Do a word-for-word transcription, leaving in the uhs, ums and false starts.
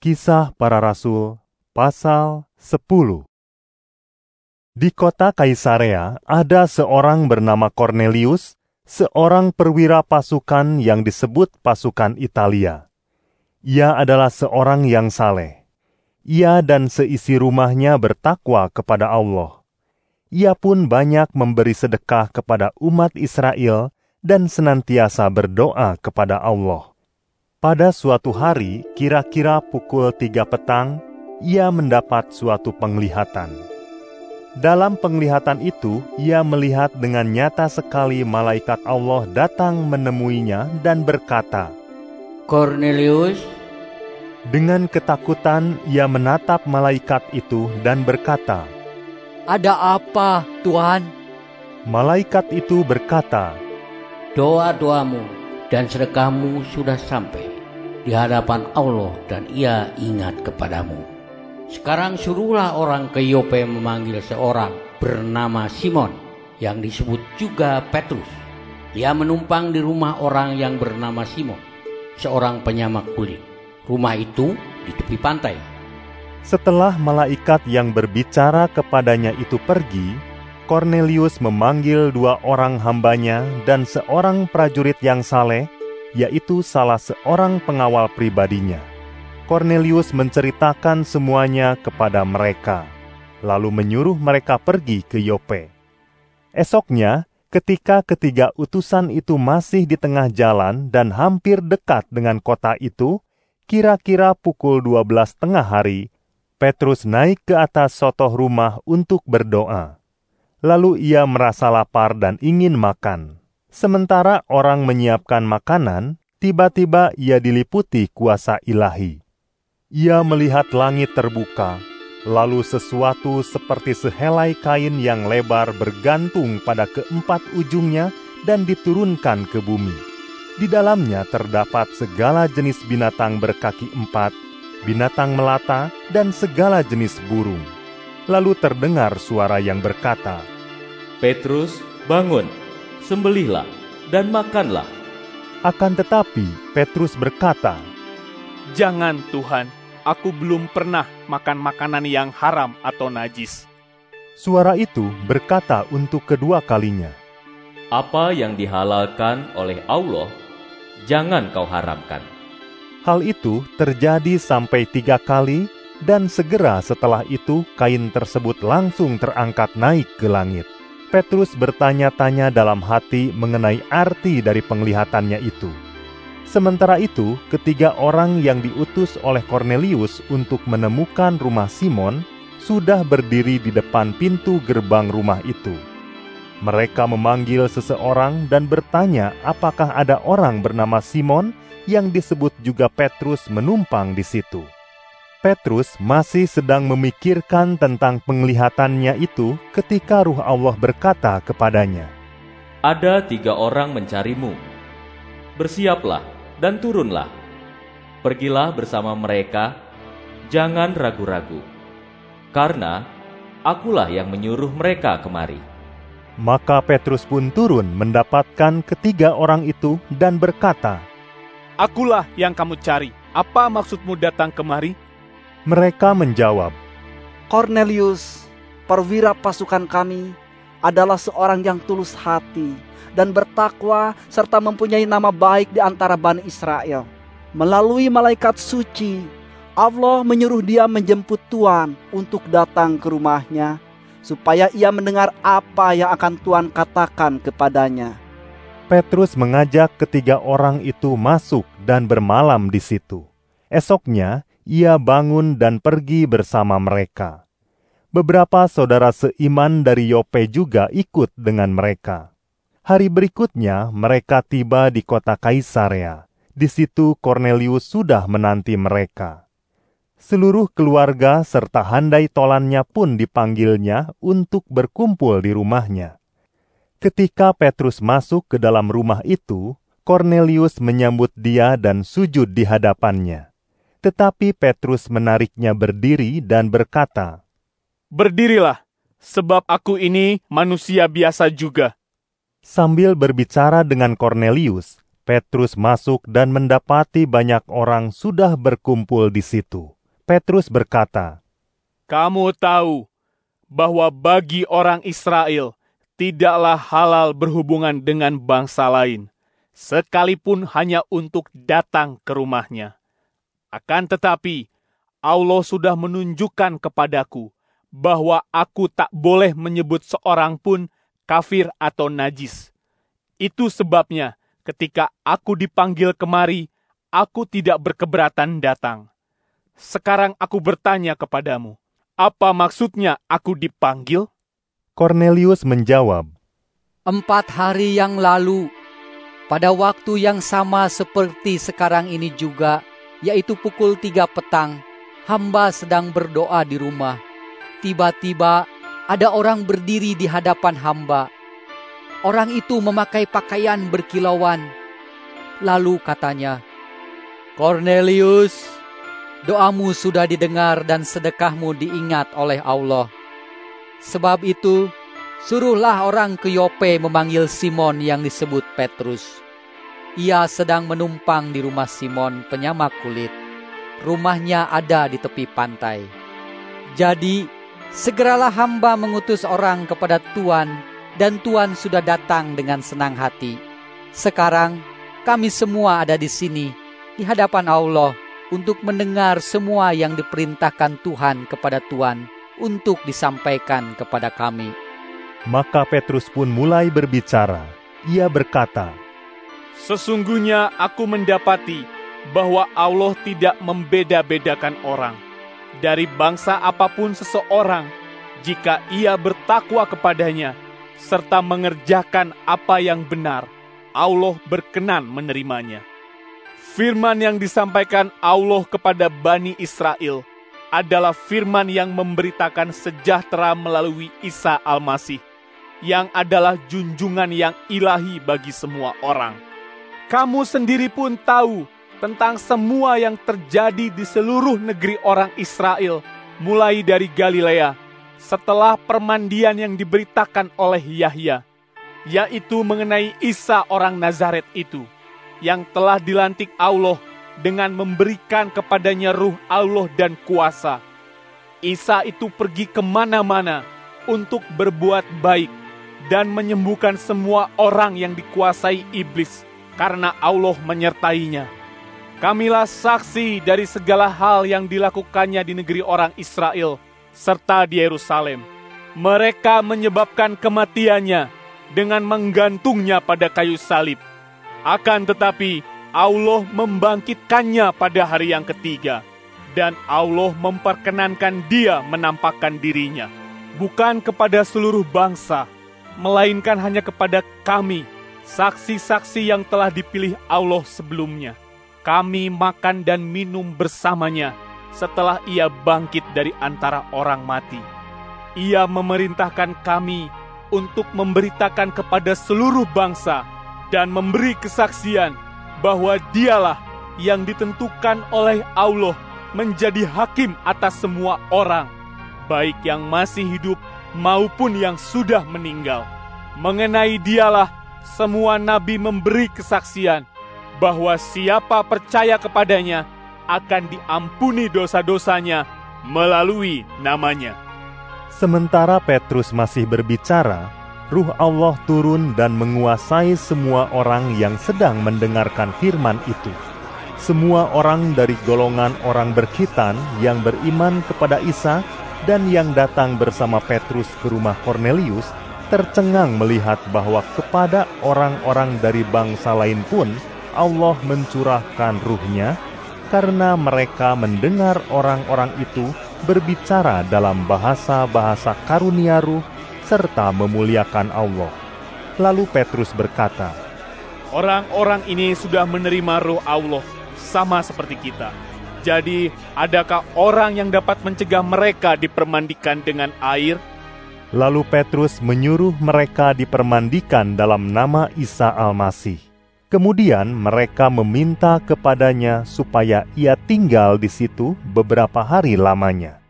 Kisah Para Rasul, pasal sepuluh. Di kota Kaisarea ada seorang bernama Kornelius, seorang perwira pasukan yang disebut pasukan Italia. Ia adalah seorang yang saleh. Ia dan seisi rumahnya bertakwa kepada Allah. Ia pun banyak memberi sedekah kepada umat Israel dan senantiasa berdoa kepada Allah. Pada suatu hari, kira-kira pukul tiga petang, ia mendapat suatu penglihatan. Dalam penglihatan itu, ia melihat dengan nyata sekali malaikat Allah datang menemuinya dan berkata, "Kornelius." Dengan ketakutan, ia menatap malaikat itu dan berkata, "Ada apa, Tuhan?" Malaikat itu berkata, "Doa-doamu dan sedekahmu sudah sampai di hadapan Allah dan ia ingat kepadamu. Sekarang suruhlah orang ke Yope memanggil seorang bernama Simon yang disebut juga Petrus. Ia menumpang di rumah orang yang bernama Simon, seorang penyamak kulit. Rumah itu di tepi pantai." Setelah malaikat yang berbicara kepadanya itu pergi, Kornelius memanggil dua orang hambanya dan seorang prajurit yang saleh, yaitu salah seorang pengawal pribadinya. Kornelius menceritakan semuanya kepada mereka, lalu menyuruh mereka pergi ke Yope. Esoknya, ketika ketiga utusan itu masih di tengah jalan dan hampir dekat dengan kota itu, kira-kira pukul dua belas tengah hari, Petrus naik ke atas sotoh rumah untuk berdoa. Lalu ia merasa lapar dan ingin makan. Sementara orang menyiapkan makanan, tiba-tiba ia diliputi kuasa ilahi. Ia melihat langit terbuka, lalu sesuatu seperti sehelai kain yang lebar bergantung pada keempat ujungnya dan diturunkan ke bumi. Di dalamnya terdapat segala jenis binatang berkaki empat, binatang melata, dan segala jenis burung. Lalu terdengar suara yang berkata, "Petrus, bangun, sembelihlah dan makanlah." Akan tetapi Petrus berkata, "Jangan Tuhan, aku belum pernah makan makanan yang haram atau najis." Suara itu berkata untuk kedua kalinya, "Apa yang dihalalkan oleh Allah, jangan kau haramkan." Hal itu terjadi sampai tiga kali, dan segera setelah itu kain tersebut langsung terangkat naik ke langit. Petrus bertanya-tanya dalam hati mengenai arti dari penglihatannya itu. Sementara itu, ketiga orang yang diutus oleh Kornelius untuk menemukan rumah Simon sudah berdiri di depan pintu gerbang rumah itu. Mereka memanggil seseorang dan bertanya apakah ada orang bernama Simon yang disebut juga Petrus menumpang di situ. Petrus masih sedang memikirkan tentang penglihatannya itu ketika Ruh Allah berkata kepadanya, "Ada tiga orang mencarimu. Bersiaplah dan turunlah. Pergilah bersama mereka, jangan ragu-ragu, karena akulah yang menyuruh mereka kemari." Maka Petrus pun turun mendapatkan ketiga orang itu dan berkata, "Akulah yang kamu cari. Apa maksudmu datang kemari?" Mereka menjawab, "Kornelius, perwira pasukan kami, adalah seorang yang tulus hati dan bertakwa serta mempunyai nama baik di antara Bani Israel. Melalui malaikat suci, Allah menyuruh dia menjemput Tuhan untuk datang ke rumahnya, supaya ia mendengar apa yang akan Tuhan katakan kepadanya." Petrus mengajak ketiga orang itu masuk dan bermalam di situ. Esoknya, ia bangun dan pergi bersama mereka. Beberapa saudara seiman dari Yope juga ikut dengan mereka. Hari berikutnya mereka tiba di kota Kaisarea. Di situ Kornelius sudah menanti mereka. Seluruh keluarga serta handai tolannya pun dipanggilnya untuk berkumpul di rumahnya. Ketika Petrus masuk ke dalam rumah itu, Kornelius menyambut dia dan sujud di hadapannya. Tetapi Petrus menariknya berdiri dan berkata, "Berdirilah, sebab aku ini manusia biasa juga." Sambil berbicara dengan Kornelius, Petrus masuk dan mendapati banyak orang sudah berkumpul di situ. Petrus berkata, Kamu tahu bahwa bagi orang Israel tidaklah halal berhubungan dengan bangsa lain, sekalipun hanya untuk datang ke rumahnya. Akan tetapi, Allah sudah menunjukkan kepadaku bahwa aku tak boleh menyebut seorang pun kafir atau najis. Itu sebabnya ketika aku dipanggil kemari, aku tidak berkeberatan datang. Sekarang aku bertanya kepadamu, apa maksudnya aku dipanggil? Kornelius menjawab, Empat hari yang lalu, pada waktu yang sama seperti sekarang ini juga, yaitu pukul tiga petang, hamba sedang berdoa di rumah. Tiba-tiba ada orang berdiri di hadapan hamba. Orang itu memakai pakaian berkilauan. Lalu katanya, Kornelius, doamu sudah didengar dan sedekahmu diingat oleh Allah. Sebab itu, suruhlah orang ke Yope memanggil Simon yang disebut Petrus. Ia sedang menumpang di rumah Simon penyamak kulit. Rumahnya ada di tepi pantai. Jadi, segeralah hamba mengutus orang kepada Tuan, dan Tuan sudah datang dengan senang hati. Sekarang, kami semua ada di sini, di hadapan Allah, untuk mendengar semua yang diperintahkan Tuhan kepada Tuan, untuk disampaikan kepada kami. Maka Petrus pun mulai berbicara. Ia berkata, Sesungguhnya aku mendapati bahwa Allah tidak membeda-bedakan orang. Dari bangsa apapun seseorang, jika ia bertakwa kepadanya, serta mengerjakan apa yang benar, Allah berkenan menerimanya. Firman yang disampaikan Allah kepada Bani Israel adalah firman yang memberitakan sejahtera melalui Isa Al-Masih, yang adalah junjungan yang ilahi bagi semua orang. Kamu sendiri pun tahu tentang semua yang terjadi di seluruh negeri orang Israel, mulai dari Galilea, setelah permandian yang diberitakan oleh Yahya, yaitu mengenai Isa orang Nazaret itu, yang telah dilantik Allah dengan memberikan kepadanya ruh Allah dan kuasa. Isa itu pergi kemana-mana untuk berbuat baik dan menyembuhkan semua orang yang dikuasai iblis, karena Allah menyertainya. Kamilah saksi dari segala hal yang dilakukannya di negeri orang Israel, serta di Yerusalem. Mereka menyebabkan kematiannya dengan menggantungnya pada kayu salib. Akan tetapi, Allah membangkitkannya pada hari yang ketiga, dan Allah memperkenankan dia menampakkan dirinya, bukan kepada seluruh bangsa, melainkan hanya kepada kami, saksi-saksi yang telah dipilih Allah sebelumnya. Kami makan dan minum bersamanya setelah ia bangkit dari antara orang mati. Ia memerintahkan kami untuk memberitakan kepada seluruh bangsa dan memberi kesaksian bahwa dialah yang ditentukan oleh Allah menjadi hakim atas semua orang, baik yang masih hidup maupun yang sudah meninggal. Mengenai dialah semua nabi memberi kesaksian bahwa siapa percaya kepadanya akan diampuni dosa-dosanya melalui namanya. Sementara Petrus masih berbicara, Ruh Allah turun dan menguasai semua orang yang sedang mendengarkan firman itu. Semua orang dari golongan orang berkhitan yang beriman kepada Isa dan yang datang bersama Petrus ke rumah Kornelius tercengang melihat bahwa kepada orang-orang dari bangsa lain pun Allah mencurahkan Ruh-Nya, karena mereka mendengar orang-orang itu berbicara dalam bahasa-bahasa karunia Ruh serta memuliakan Allah. Lalu Petrus berkata, Orang-orang ini sudah menerima Roh Allah sama seperti kita. Jadi, adakah orang yang dapat mencegah mereka dipermandikan dengan air? Lalu Petrus menyuruh mereka dipermandikan dalam nama Isa Al-Masih. Kemudian mereka meminta kepadanya supaya ia tinggal di situ beberapa hari lamanya.